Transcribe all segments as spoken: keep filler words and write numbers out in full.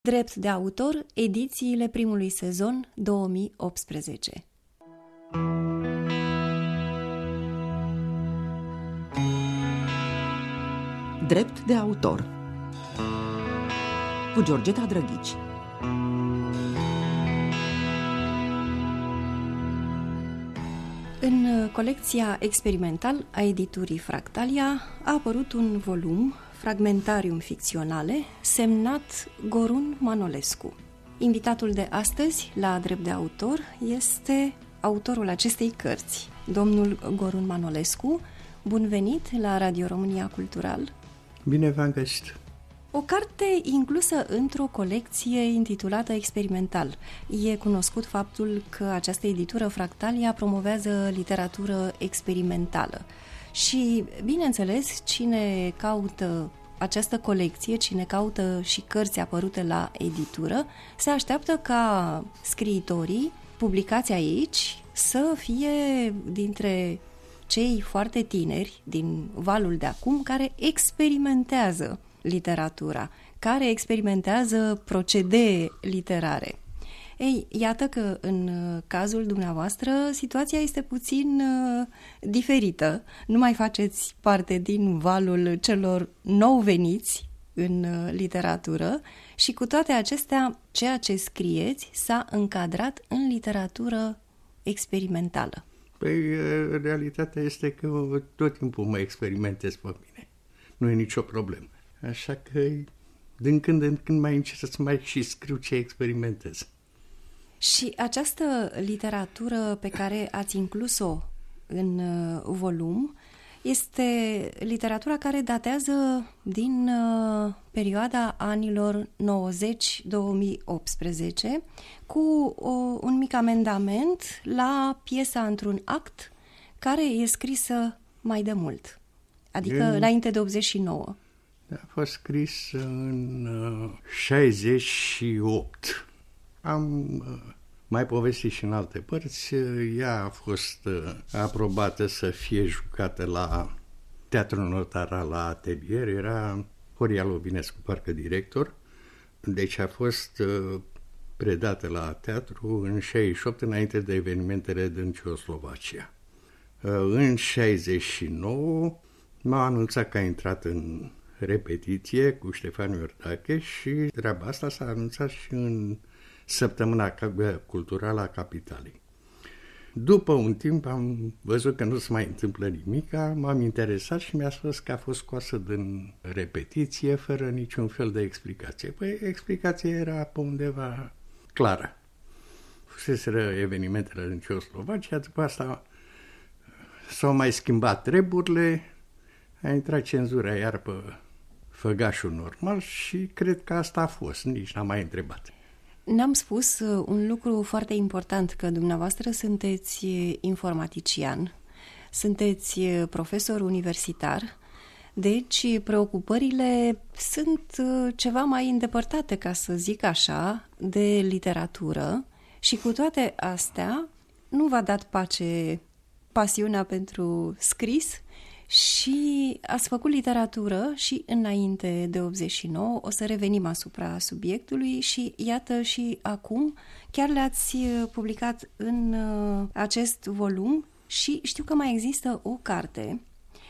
Drept de autor, edițiile primului sezon două mii optsprezece. Drept de autor cu Georgeta Drăghici. În colecția experimental a editurii Fractalia a apărut un volum, Fragmentarium ficționale, semnat Gorun Manolescu. Invitatul de astăzi, la Drept de autor, este autorul acestei cărți, domnul Gorun Manolescu. Bun venit la Radio România Cultural! Bine v-am găsit! O carte inclusă într-o colecție intitulată Experimental. E cunoscut faptul că această editură Fractalia promovează literatură experimentală. Și, bineînțeles, cine caută această colecție, cine caută și cărți apărute la editură, se așteaptă ca scriitorii publicați aici să fie dintre cei foarte tineri din valul de acum care experimentează literatura, care experimentează procedee literare. Ei, iată că în cazul dumneavoastră situația este puțin uh, diferită. Nu mai faceți parte din valul celor nou veniți în uh, literatură și cu toate acestea, ceea ce scrieți s-a încadrat în literatură experimentală. Păi, realitatea este că tot timpul mă experimentez pe mine. Nu e nicio problemă. Așa că din când în când mai încerc să mai și scriu ce experimentez. Și această literatură pe care ați inclus-o în uh, volum este literatura care datează din uh, perioada anilor nouăzeci două mii optsprezece cu o, un mic amendament la piesa într-un act care e scrisă mai de mult, adică în... înainte de optzeci și nouă. A fost scris în uh, șaizeci și opt. Am uh, mai povestit și în alte părți. Ea a fost uh, aprobată să fie jucată la Teatrul Notaral la Atelier. Era Horia Lovinescu, parcă director. Deci a fost uh, predată la teatru în șaizeci și opt, înainte de evenimentele din Ceoslovacia. Uh, în șaizeci și nouă m-a anunțat că a intrat în repetiție cu Ștefan Iordache și treaba asta s-a anunțat și în Săptămâna Culturală a Capitalei. După un timp am văzut că nu se mai întâmplă nimic, m-am interesat și mi-a spus că a fost scoasă din repetiție fără niciun fel de explicație. Păi explicația era pe undeva clară. Fuseseră evenimentele din Ceoslovacia, după asta s-au mai schimbat treburile, a intrat cenzura iar pe făgașul normal și cred că asta a fost, nici n-am mai întrebat. N-am spus un lucru foarte important, că dumneavoastră sunteți informatician, sunteți profesor universitar, deci preocupările sunt ceva mai îndepărtate, ca să zic așa, de literatură și cu toate astea nu v-a dat pace pasiunea pentru scris și ați făcut literatură și înainte de optzeci și nouă. O să revenim asupra subiectului și iată și acum chiar le-ați publicat în acest volum și știu că mai există o carte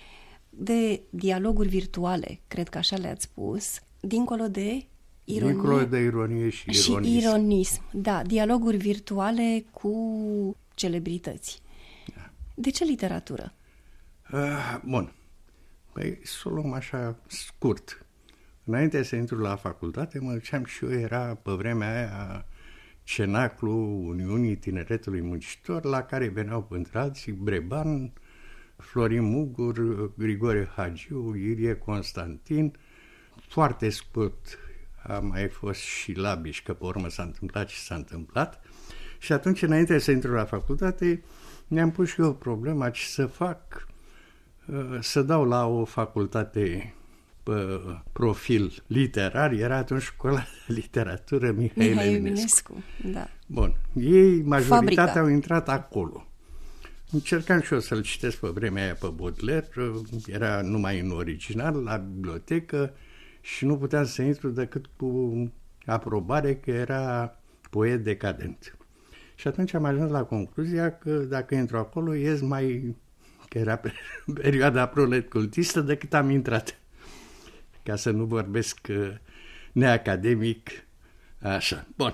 de dialoguri virtuale, cred că așa le-ați spus, dincolo de ironie, dincolo de ironie și ironism. Și ironism, da, dialoguri virtuale cu celebrități. Da. De ce literatură? Uh, bun. Păi să o luăm așa scurt. Înainte să intru la facultate, mă duceam și eu, era pe vremea aia cenaclul Uniunii Tineretului Muncitor, la care veneau printre alții Breban, Florin Mugur, Grigore Hagiu, Ilie Constantin. Foarte scurt a mai fost și Labiș, că pe urmă s-a întâmplat și s-a întâmplat. Și atunci, înainte să intru la facultate, mi-am pus și eu problema ce să fac, să dau la o facultate pe profil literar. Era atunci școala de literatură Mihai, Mihai Eminescu. Da. Bun. Ei, majoritatea Fabrica. Au intrat acolo. Încercam și eu să-l citesc pe vremea aia pe Baudelaire, era numai în original, la bibliotecă și nu puteam să intru decât cu aprobare că era poet decadent. Și atunci am ajuns la concluzia că dacă intru acolo ies mai... că era perioada proletcultistă decât am intrat. Ca să nu vorbesc neacademic, așa. Bun.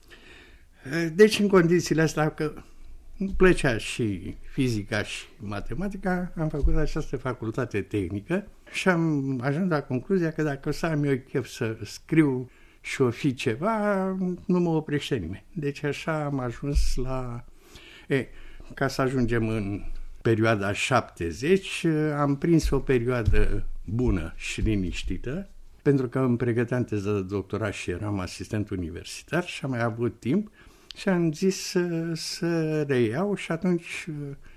Deci în condițiile astea că îmi plăcea și fizica și matematica, am făcut această facultate tehnică și am ajuns la concluzia că dacă o să am eu chef să scriu și o fi ceva, nu mă oprește nimeni. Deci așa am ajuns la... E, ca să ajungem în perioada șaptezeci, am prins o perioadă bună și liniștită, pentru că îmi pregăteam teză de doctorat și eram asistent universitar și am mai avut timp și am zis să, să reiau și atunci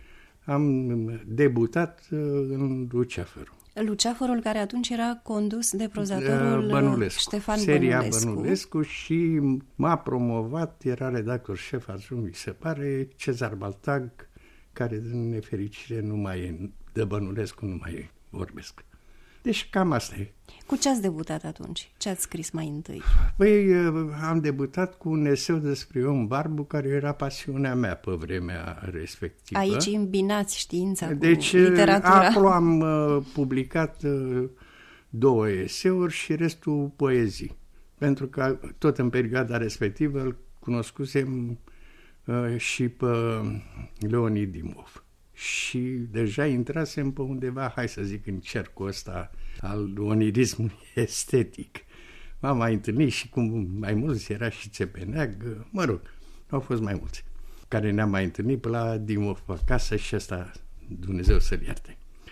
am debutat în Luceafărul. Luceafărul care atunci era condus de prozatorul Bănulescu, Ștefan seria Bănulescu. Bănulescu și m-a promovat, era redactor șef atunci, mi se pare, Cezar Baltag, care din nefericire nu mai e, de Bănulescu nu mai vorbesc. Deci cam asta e. Cu ce ați debutat atunci? Ce ați scris mai întâi? Păi am debutat cu un eseu despre Ion Barbu, care era pasiunea mea pe vremea respectivă. Aici îmbinați știința cu deci, literatura. Acolo am uh, publicat uh, două eseuri și restul poezii. Pentru că tot în perioada respectivă îl cunoscusem uh, și pe Leonid Dimov. Și deja intrasem pe undeva, hai să zic, în cercul ăsta al onirismului estetic. M-am mai întâlnit și cu mai mulți, era și Țepeneag, mă rog, au fost mai mulți, care ne-am mai întâlnit pe la Dimov pe acasă și ăsta, Dumnezeu să-l ierte.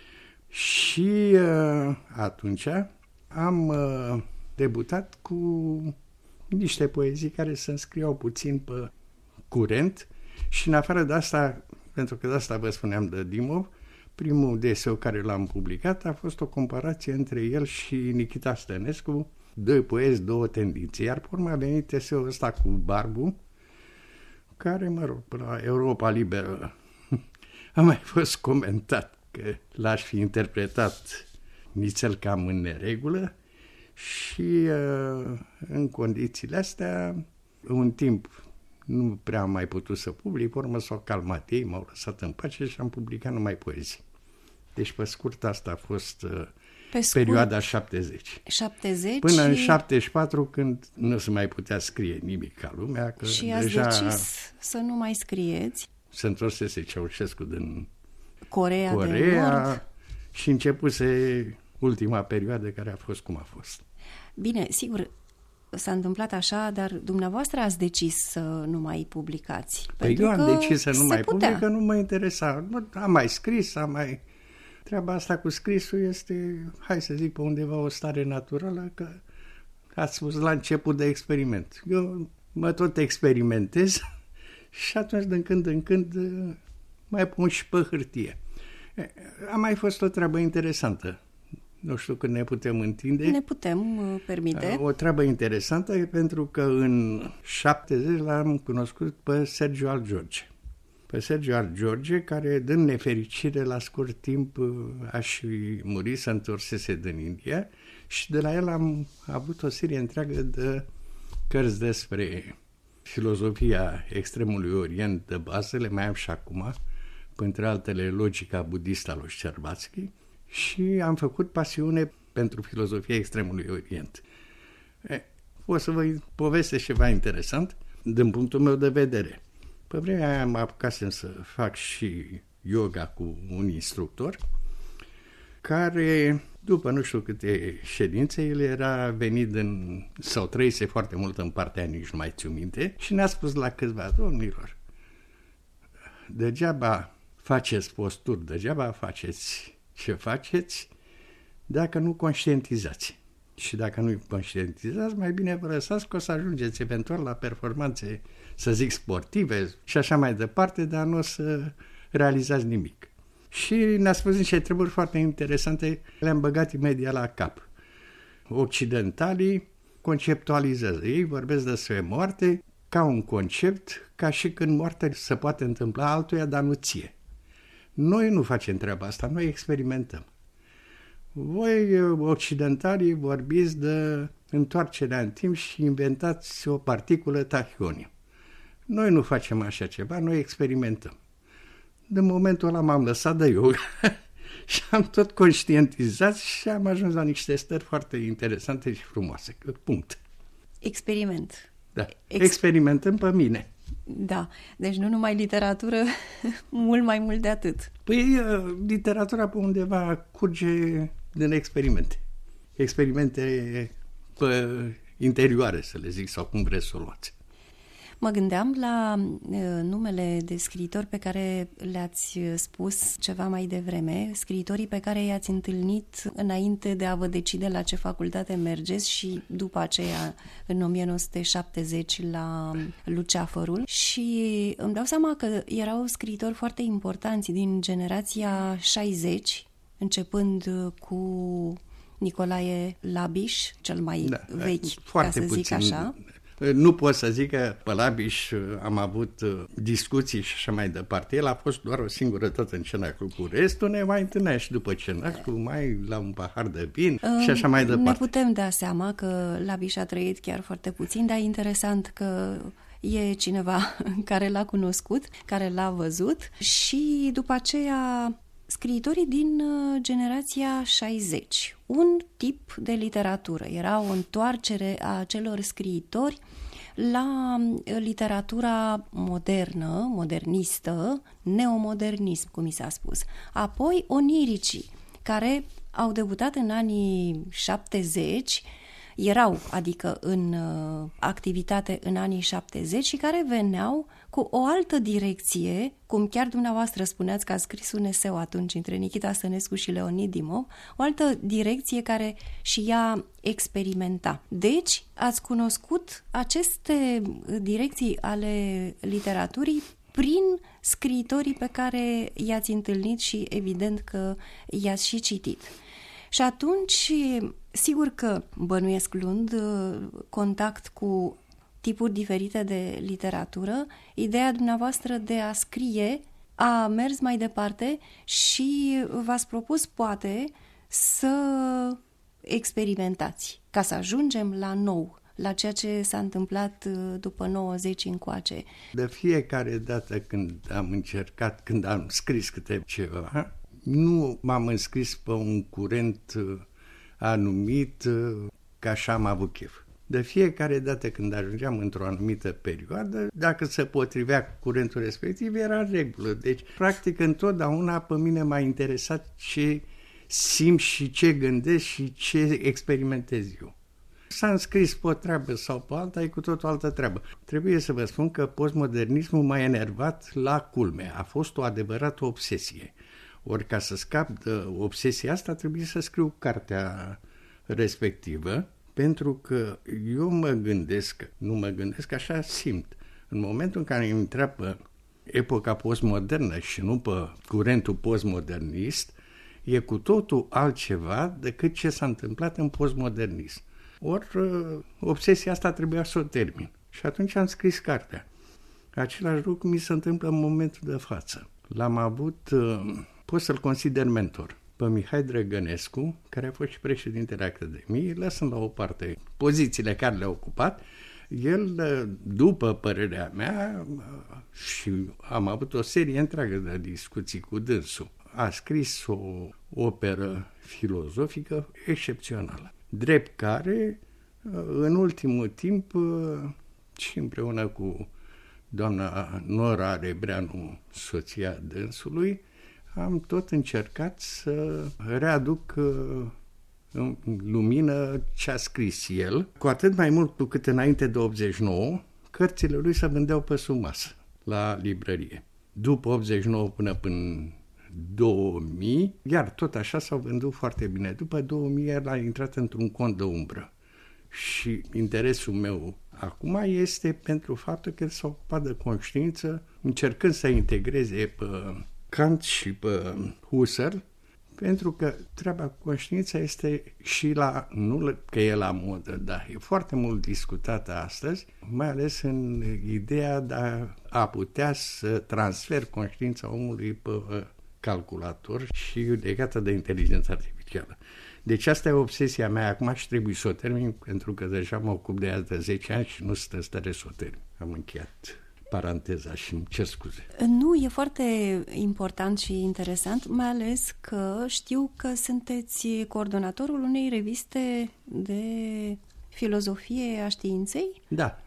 Și uh, atunci am uh, debutat cu niște poezii care se înscriau puțin pe curent și în afară de asta, pentru că de asta vă spuneam de Dimov, primul deseu care l-am publicat a fost o comparație între el și Nichita Stănescu, doi poezi, două tendințe. Iar pe urmă a venit eseul ăsta cu Barbu, care, mă rog, la Europa Liberă a mai fost comentat că l-aș fi interpretat nițel cam în neregulă și în condițiile astea, un timp nu prea am mai putut să public, pe urmă s-au calmat ei, m-au lăsat în pace și am publicat numai poezii. Deci, pe scurt, asta a fost pe scurt, perioada șaptezeci. șaptezeci. Până în șaptezeci și patru, când nu se mai putea scrie nimic ca lumea. Că și ați deja decis să nu mai scrieți. Se întorsese Ceaușescu din Coreea, Coreea de Nord. Și începuse ultima perioadă care a fost cum a fost. Bine, sigur, s-a întâmplat așa, dar dumneavoastră ați decis să nu mai publicați. Păi eu am decis să nu mai public, că nu mă interesa. Am mai scris, am mai... Treaba asta cu scrisul este, hai să zic, pe undeva o stare naturală, că ați spus la început de experiment. Eu mă tot experimentez și atunci, din când în când, mai pun și pe hârtie. A mai fost o treabă interesantă. Nu știu când ne putem întinde. Ne putem uh, permite. O treabă interesantă e pentru că în șaptezeci l-am cunoscut pe Sergiu Al George. Pe Sergiu Al George, care, din nefericire, la scurt timp a și murit, se întorsese din India și de la el am avut o serie întreagă de cărți despre filozofia extremului Orient de bază, le mai am și acum, printre altele Logica budistă a lui Șerbațchi, și am făcut pasiune pentru filozofia extremului Orient. E, o să vă povestesc ceva interesant din punctul meu de vedere. Pe vremea aia mă apucasem să fac și yoga cu un instructor care, după nu știu câte ședințe, el era venit în, sau trăise foarte mult în partea aia, nici nu mai țiu minte, și ne-a spus la câțiva: domnilor, degeaba faceți posturi, degeaba faceți ce faceți dacă nu conștientizați. Și dacă nu conștientizați, mai bine vă lăsați că o să ajungeți eventual la performanțe, să zic, sportive și așa mai departe, dar nu o să realizați nimic. Și ne-a spus niște treburi foarte interesante, le-am băgat imediat la cap. Occidentalii conceptualizează. Ei vorbesc despre moarte ca un concept, ca și când moartea se poate întâmpla altuia, dar nu ție. Noi nu facem treaba asta, noi experimentăm. voi, occidentalii, vorbiți de întoarcerea în timp și inventați o particulă tachioniu. Noi nu facem așa ceva, noi experimentăm. De momentul ăla m-am lăsat de yoga și am tot conștientizat și am ajuns la niște stări foarte interesante și frumoase. Punct. Experiment. Da. Ex- Experimentăm pe mine. Da. Deci nu numai literatură, mult mai mult de atât. Păi literatura pe undeva curge din experimente. Experimente pe interioare, să le zic, sau cum vreți să o luați. Mă gândeam la uh, numele de scriitori pe care le-ați spus ceva mai devreme, scriitorii pe care i-ați întâlnit înainte de a vă decide la ce facultate mergeți și după aceea în o mie nouă sute șaptezeci la Luceafărul, și îmi dau seama că erau scriitori foarte importanți din generația șaizeci, începând cu Nicolae Labiș, cel mai da, vechi, ca să zic puțin. Așa. Nu pot să zic că pe Labiș am avut discuții și așa mai departe. El a fost doar o singură dată în cenaclu. Cu restul ne mai întâlneam și după cenaclu, mai la un pahar de vin uh, și așa mai departe. Ne putem da seama că Labiș a trăit chiar foarte puțin, dar e interesant că e cineva care l-a cunoscut, care l-a văzut. Și după aceea scriitorii din generația șaizeci, un tip de literatură, era o întoarcere a celor scriitori la literatura modernă, modernistă, neomodernism, cum mi s-a spus. Apoi oniricii, care au debutat în anii șaptezeci, erau, adică în uh, activitate în anii șaptezeci și care veneau cu o altă direcție, cum chiar dumneavoastră spuneați că a scris un eseu atunci între Nichita Stănescu și Leonid Dimov, o altă direcție care și ea experimenta. Deci, ați cunoscut aceste direcții ale literaturii prin scriitorii pe care i-ați întâlnit și evident că i-ați și citit. Și atunci, sigur că bănuiesc luând contact cu tipuri diferite de literatură, ideea dumneavoastră de a scrie a mers mai departe și v-ați propus, poate, să experimentați, ca să ajungem la nou, la ceea ce s-a întâmplat după nouăzeci încoace. De fiecare dată când am încercat, când am scris câte ceva, nu m-am înscris pe un curent anumit, că așa am avut chef. De fiecare dată când ajungeam într-o anumită perioadă, dacă se potrivea cu curentul respectiv, era în regulă. Deci, practic, întotdeauna pe mine m-a interesat ce simt și ce gândesc și ce experimentez eu. S-a înscris pe o treabă sau pe alta, e cu tot o altă treabă. Trebuie să vă spun că postmodernismul m-a enervat la culme. A fost o adevărată obsesie. Ori ca să scap de obsesia asta, trebuie să scriu cartea respectivă, pentru că eu mă gândesc, nu mă gândesc, așa simt. În momentul în care am intrat pe epoca postmodernă și nu pe curentul postmodernist, e cu totul altceva decât ce s-a întâmplat în postmodernism. Ori obsesia asta trebuia să o termin. Și atunci am scris cartea. Același lucru mi se întâmplă în momentul de față. L-am avut, pot să-l consider mentor, pe Mihai Drăgănescu, care a fost și președintele Academiei, lăsând la o parte pozițiile care le-a ocupat. El, după părerea mea, și am avut o serie întreagă de discuții cu dânsul, a scris o operă filozofică excepțională, drept care, în ultimul timp, și împreună cu doamna Nora Rebreanu, soția dânsului, am tot încercat să readuc în lumină ce a scris el, cu atât mai mult cu cât înainte de optzeci și nouă, cărțile lui se vândeau pe sub masă la librărie. După optzeci și nouă până până două mii, iar tot așa s-au vândut foarte bine. După două mii el a intrat într-un cont de umbră. Și interesul meu acum este pentru faptul că el s-a ocupat de conștiință, încercând să integreze pe Kant și pe Husserl, pentru că treaba cu conștiința este și la, nu că e la modă, dar e foarte mult discutată astăzi, mai ales în ideea de a, a putea să transfer conștiința omului pe calculator și legată de inteligența artificială. Deci asta e obsesia mea acum și trebuie să o termin, pentru că deja mă ocup de ea de zece ani și nu stă stare să o termin. Am încheiat paranteza și îmi cer scuze. Nu, e foarte important și interesant, mai ales că știu că sunteți coordonatorul unei reviste de filozofie a științei? Da,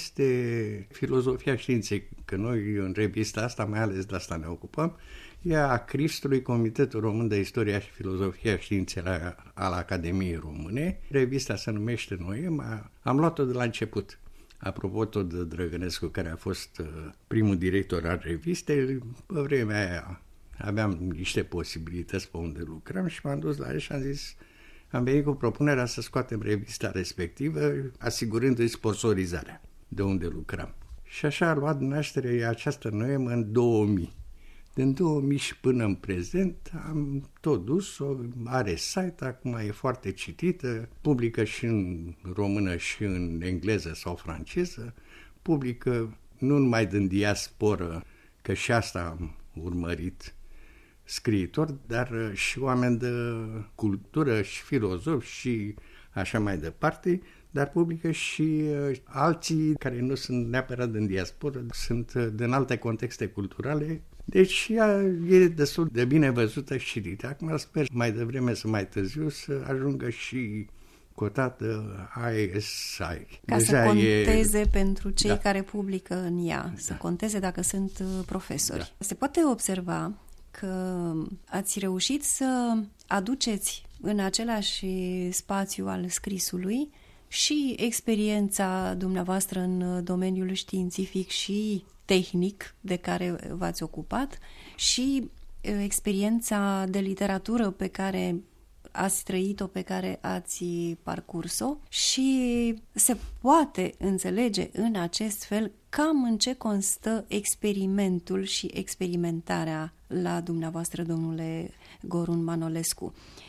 este filozofia științei, că noi în revista asta, mai ales de asta ne ocupăm, e a Cristului, Comitetul Român de Istoria și Filozofia Științei al Academiei Române. Revista se numește Noema. Am luat-o de la început. Apropo tot de Drăgănescu, care a fost primul director al revistei, pe vremea aia aveam niște posibilități pe unde lucram și m-am dus la el și am zis, am venit cu propunerea să scoatem revista respectivă, asigurându-i sponsorizarea de unde lucram. Și așa a luat naștere această Noemă în două mii. Din două mii și până în prezent am tot dus-o, are site, acum e foarte citită, publică și în română și în engleză sau franceză, publică nu numai din diasporă, că și asta am urmărit, scriitori, dar și oameni de cultură și filozofi și așa mai departe, dar publică și alții care nu sunt neapărat din diasporă, sunt din alte contexte culturale. Deci ea e destul de bine văzută și citită. Acum sper mai devreme să mai târziu să ajungă și cotată I S I. Ca Deja să conteze e... pentru cei da. care publică în ea, da. Să conteze dacă sunt profesori. Da. Se poate observa că ați reușit să aduceți în același spațiu al scrisului și experiența dumneavoastră în domeniul științific și tehnic de care v-ați ocupat și experiența de literatură pe care ați trăit-o, pe care ați parcurs-o și se poate înțelege în acest fel cam în ce constă experimentul și experimentarea la dumneavoastră, domnule Gorun Manolescu.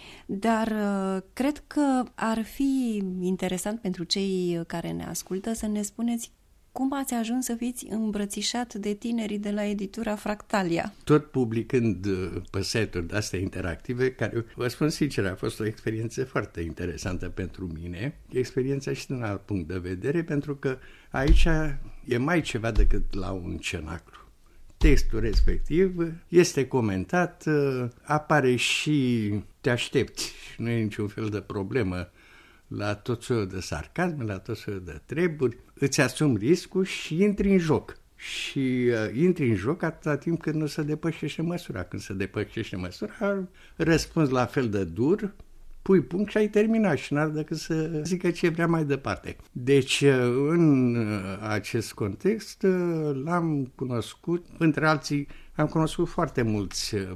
Dar cred că ar fi interesant pentru cei care ne ascultă să ne spuneți cum ați ajuns să fiți îmbrățișat de tinerii de la editura Fractalia? Tot publicând pe site-uri de-astea interactive, care, vă spun sincer, a fost o experiență foarte interesantă pentru mine, experiența și din alt punct de vedere, pentru că aici e mai ceva decât la un cenaclu. Textul respectiv este comentat, apare și te aștepți, nu e niciun fel de problemă la tot felul de sarcasme, la tot felul de treburi, îți asumi riscul și intri în joc. Și uh, intri în joc atâta timp când nu se depășește măsura. Când se depășește măsura, răspunzi la fel de dur, pui punct și ai terminat și n-ar decât să zică ce vrea mai departe. Deci, uh, în uh, acest context, uh, l-am cunoscut, între alții, am cunoscut foarte mulți uh,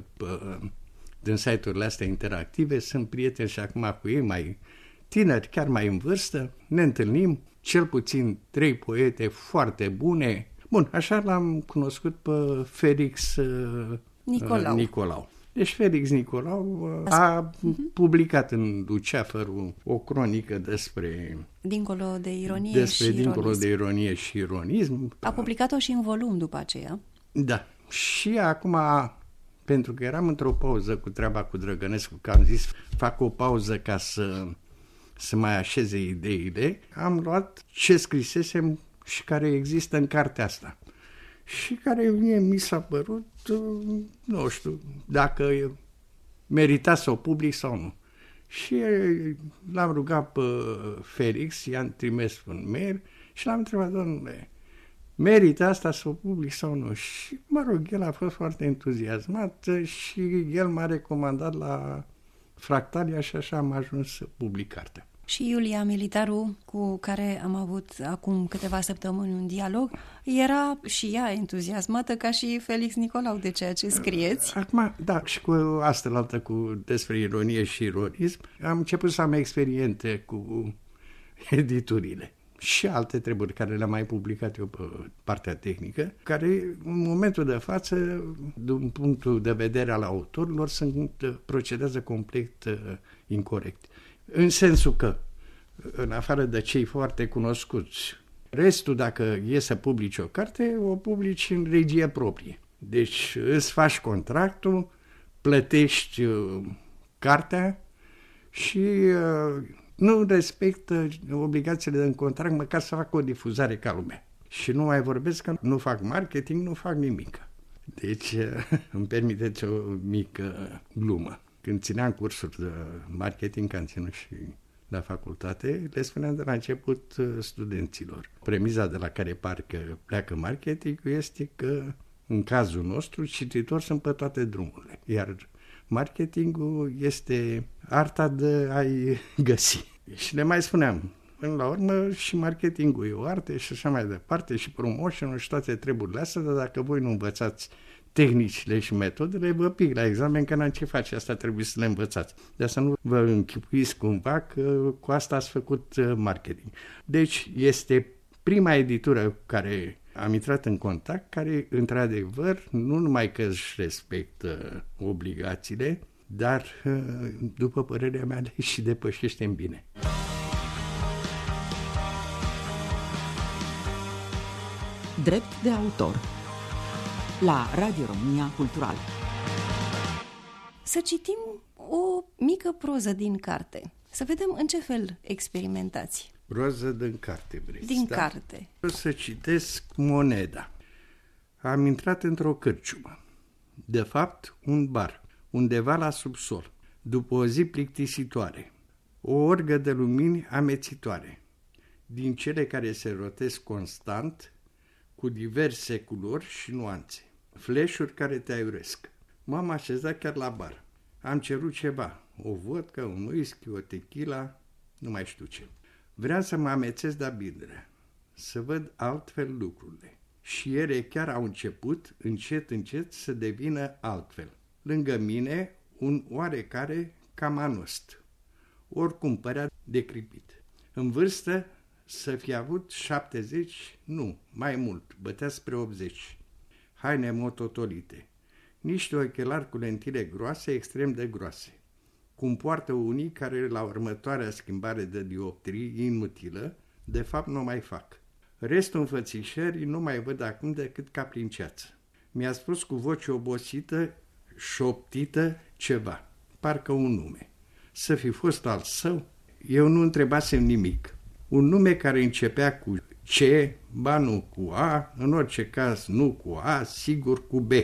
din site-urile astea interactive, sunt prieteni și acum cu ei mai tineri, chiar mai în vârstă, ne întâlnim, cel puțin trei poete foarte bune. Bun, așa l-am cunoscut pe Felix uh, Nicolau. Nicolau. Deci Felix Nicolau uh, a uh-huh. publicat în Luceafărul o cronică despre... Dincolo de ironie despre și Dincolo ironism. de ironie și ironism. A publicat-o și în volum după aceea. Da. Și acum, pentru că eram într-o pauză cu treaba cu Drăgănescu, că am zis, fac o pauză ca să... să mai așeze ideile, am luat ce scrisesem și care există în cartea asta. Și care mie mi s-a părut, nu știu, dacă merita să o public sau nu. Și l-am rugat pe Felix, i-am trimis un mail și l-am întrebat, domnule, merită asta să o public sau nu? Și, mă rog, el a fost foarte entuziasmat și el m-a recomandat la Fractalia și așa am ajuns să public cartea. Și Iulia Militaru, cu care am avut acum câteva săptămâni un dialog, era și ea entuziasmată ca și Felix Nicolau de ceea ce scrieți. Acum, da, și cu astă cu despre ironie și ironism, am început să am experiențe cu editurile și alte treburi care le-am mai publicat eu pe partea tehnică, care în momentul de față, din punctul de vedere al autorilor, sunt, procedează complet uh, incorect. În sensul că, în afară de cei foarte cunoscuți, restul, dacă e să publici o carte, o publici în regie proprie. Deci îți faci contractul, plătești uh, cartea și uh, nu respectă obligațiile de contract, măcar să facă o difuzare ca lumea. Și nu mai vorbesc că nu fac marketing, nu fac nimic. Deci uh, îmi permiteți o mică glumă. Când țineam cursuri de marketing, că am ținut și la facultate, le spuneam de la început studenților. Premiza de la care parcă pleacă marketingul este că, în cazul nostru, cititori sunt pe toate drumurile. Iar marketingul este arta de a-i găsi. Și le mai spuneam, până la urmă și marketingul e o artă și așa mai departe, și promotion-ul și toate treburile astea, dar dacă voi nu învățați tehnicile și metodele, vă pic la examen că n-am ce face, asta trebuie să le învățați. De asta nu vă închipuiți cumva că cu asta ați făcut marketing. Deci este prima editură cu care am intrat în contact, care într-adevăr nu numai că își respectă obligațiile, dar după părerea mea le și depășește în bine. Drept de autor la Radio România Cultural. Să citim o mică proză din carte. Să vedem în ce fel experimentați. Proză din carte, vreți? Din da? carte. O să citesc Moneda. Am intrat într-o cârciumă. De fapt, un bar, undeva la subsol, după o zi plictisitoare. O orgă de lumini amețitoare, din cele care se rotesc constant, cu diverse culori și nuanțe. Flash-uri care te aiuresc. M-am așezat chiar la bar. Am cerut ceva. O vodka, un whisky, o tequila, nu mai știu ce. Vreau să mă amețesc de bine, să văd altfel lucrurile. Și ele chiar au început, încet, încet, să devină altfel. Lângă mine, un oarecare camanost. Oricum părea decripit. În vârstă, să fi avut șaptezeci, nu, mai mult, bătea spre optzeci. Haine mototolite, niște ochelari cu lentile groase, extrem de groase, cum poartă unii care la următoarea schimbare de dioptrii inutilă, de fapt nu mai fac. Restul înfățișării nu mai văd acum decât ca prin ceață. Mi-a spus cu voce obosită, șoptită, ceva, parcă un nume. Să fi fost al său? Eu nu întrebasem nimic. Un nume care începea cu C, ba nu cu A, în orice caz nu cu A, sigur cu B.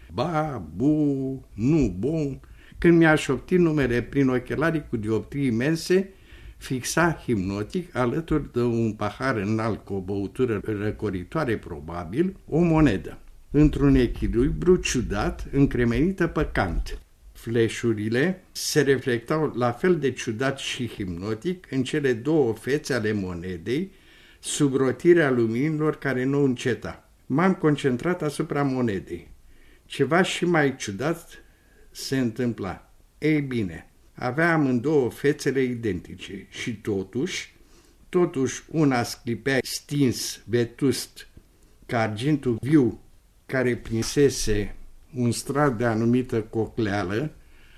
Ba, bu, nu, bun. Când mi-a șoptit numele prin ochelarii cu dioptrii imense, fixa hipnotic, alături de un pahar înalt cu o băutură răcoritoare probabil, o monedă, într-un echilibru ciudat, încremenită pe cant. Fleșurile se reflectau la fel de ciudat și hipnotic în cele două fețe ale monedei, sub rotirea luminilor care nu înceta. M-am concentrat asupra monedei. Ceva și mai ciudat se întâmpla. Ei bine, avea amândouă fețele identice și totuși, totuși una sclipea stins, vetust, ca argintul viu care prinsese un strat de anumită cocleală,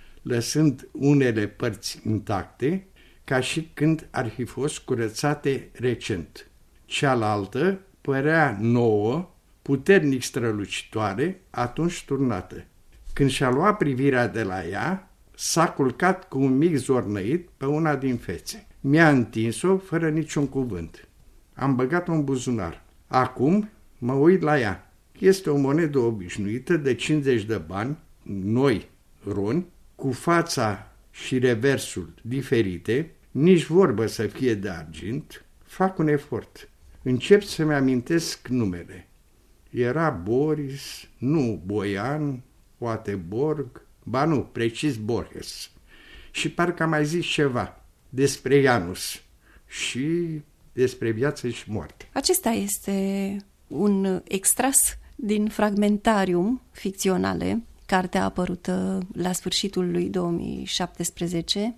lăsând unele părți intacte, ca și când ar fi fost curățate recent. Cealaltă părea nouă, puternic strălucitoare, atunci turnată. Când și-a luat privirea de la ea, s-a culcat cu un mic zornăit pe una din fețe. Mi-a întins-o fără niciun cuvânt. Am băgat-o în buzunar. Acum mă uit la ea. Este o monedă obișnuită de cincizeci de bani, noi, roni, cu fața și reversul diferite, nici vorbă să fie de argint. Fac un efort. Încep să-mi amintesc numele. Era Boris, nu Boian, poate Borg, ba nu, precis Borges. Și parcă am mai zis ceva despre Janus și despre viață și moarte. Acesta este un extras din Fragmentarium ficționale, cartea apărută la sfârșitul lui două mii șaptesprezece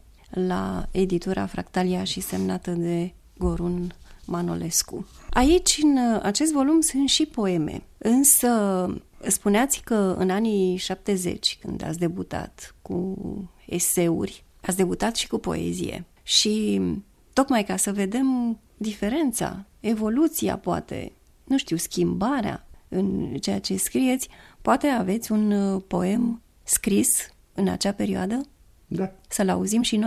la editura Fractalia și semnată de Gorun Manolescu. Aici, în acest volum, sunt și poeme, însă spuneați că în anii șaptezeci, când ați debutat cu eseuri, ați debutat și cu poezie. Și tocmai ca să vedem diferența, evoluția, poate, nu știu, schimbarea în ceea ce scrieți, poate aveți un poem scris în acea perioadă? Da. Să-l auzim și noi?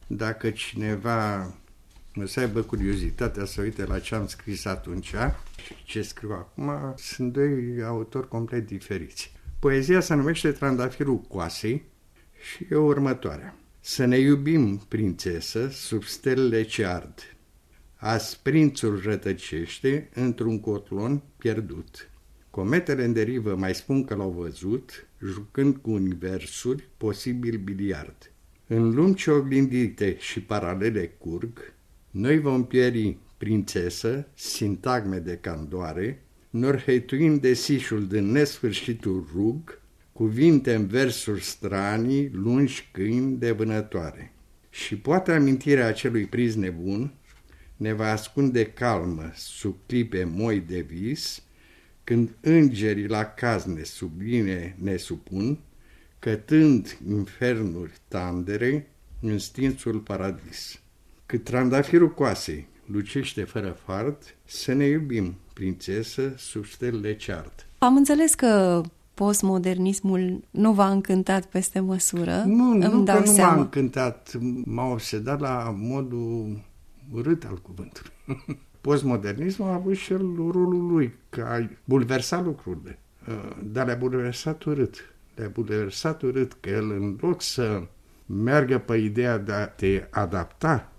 dacă cineva să aibă curiozitatea să uite la ce am scris atunci și ce scriu acum, sunt doi autori complet diferiți. Poezia se numește Trandafirul Coasei și e următoarea. Să ne iubim, prințesă, sub stelele ce ard. Azi prințul rătăcește într-un cotlon pierdut. Cometele în derivă mai spun că l-au văzut, jucând cu universuri, posibil biliard. În lumi ce oglindite și paralele curg, noi vom pieri, prințesă, sintagme de candoare, norhăituind de sișul din nesfârșitul rug, cuvinte în versuri stranii, lungi câini de vânătoare. Și poate amintirea acelui priz nebun ne va ascunde calmă sub clipe moi de vis, când îngerii la cazne subline ne supun, cătând infernuri tandere în stinsul paradis. Cât trandafirul coasei lucește fără fard, să ne iubim, prințesă, sub stelele ce ard. Am înțeles că postmodernismul nu v-a încântat peste măsură. Nu, Îmi nu dau că nu seama. m-a încântat, m-a obsedat la modul urât al cuvântului. Postmodernismul a avut și el rolul lui, că a bulversat lucrurile, dar le-a bulversat urât. Le-a bulversat urât, că el, în loc să meargă pe ideea de a te adapta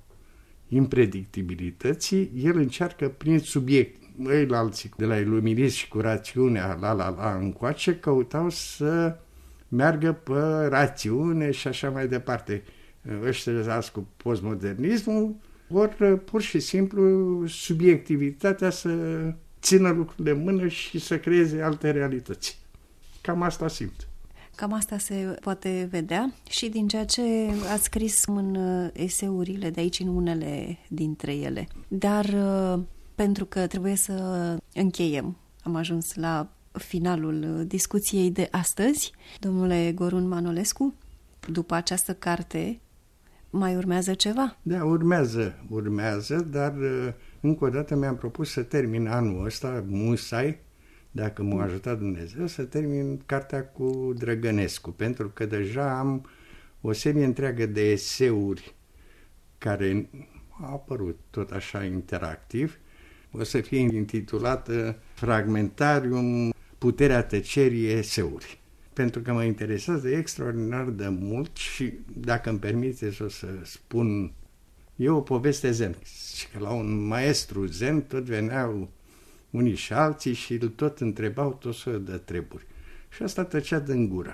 impredictibilității, el încearcă prin subiect. Ei, la alții, de la iluminism și cu rațiunea, la la la încoace, căutau să meargă pe rațiune și așa mai departe. Ăștia azi cu postmodernismul vor pur și simplu subiectivitatea să țină lucrurile în mână și să creeze alte realități. Cam asta simt. Cam asta se poate vedea și din ceea ce ați scris în eseurile de aici, în unele dintre ele. Dar pentru că trebuie să încheiem, am ajuns la finalul discuției de astăzi. Domnule Gorun Manolescu, după această carte mai urmează ceva? Da, urmează, urmează, dar încă o dată mi-am propus să termin anul ăsta, musai, dacă m-a ajutat Dumnezeu, să termin cartea cu Drăgănescu, pentru că deja am o serie întreagă de eseuri care au apărut tot așa interactiv. O să fie intitulată Fragmentarium, puterea tăcerii, eseuri. Pentru că mă interesează extraordinar de mult și, dacă îmi permiteți, o să spun, e o poveste zen. Și că la un maestru zen tot veneau unii și alții și îl tot întrebau tot soiul de treburi. Și asta tăcea din gură.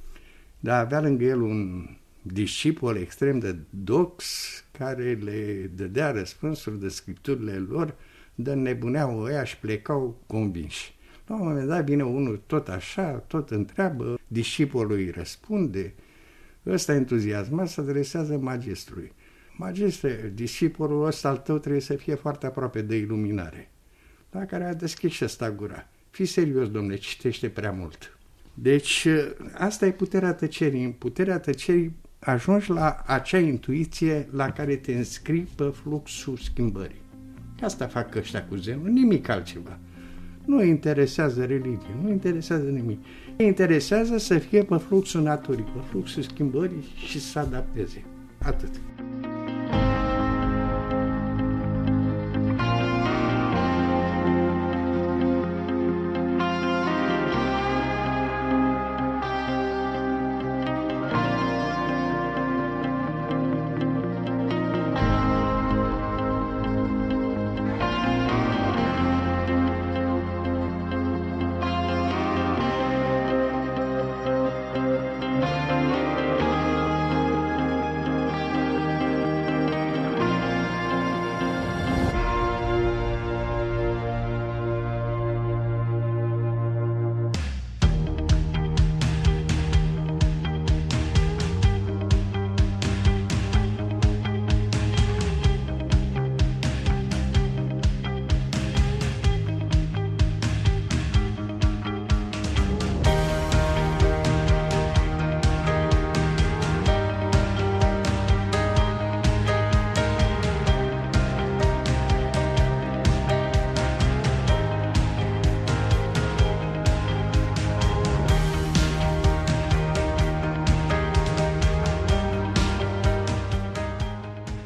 Dar avea lângă el un discipol extrem de dox care le dădea răspunsuri de scripturile lor, de nebuneau ăia și plecau convinși. La un moment dat vine unul tot așa, tot întreabă, discipolii îi răspunde, ăsta entuziasmat se adresează magistrului. Magistre, discipolul ăsta al tău trebuie să fie foarte aproape de iluminare. La care a deschis și ăsta gura. Fii serios, domnule, citește prea mult. Deci, asta e puterea tăcerii. În puterea tăcerii ajungi la acea intuiție la care te înscrii pe fluxul schimbării. Asta fac ăștia cu zenul, nimic altceva. Nu îi interesează religie, nu îi interesează nimic. Îi interesează să fie pe fluxul naturii, pe fluxul schimbării și să se adapteze. Atât.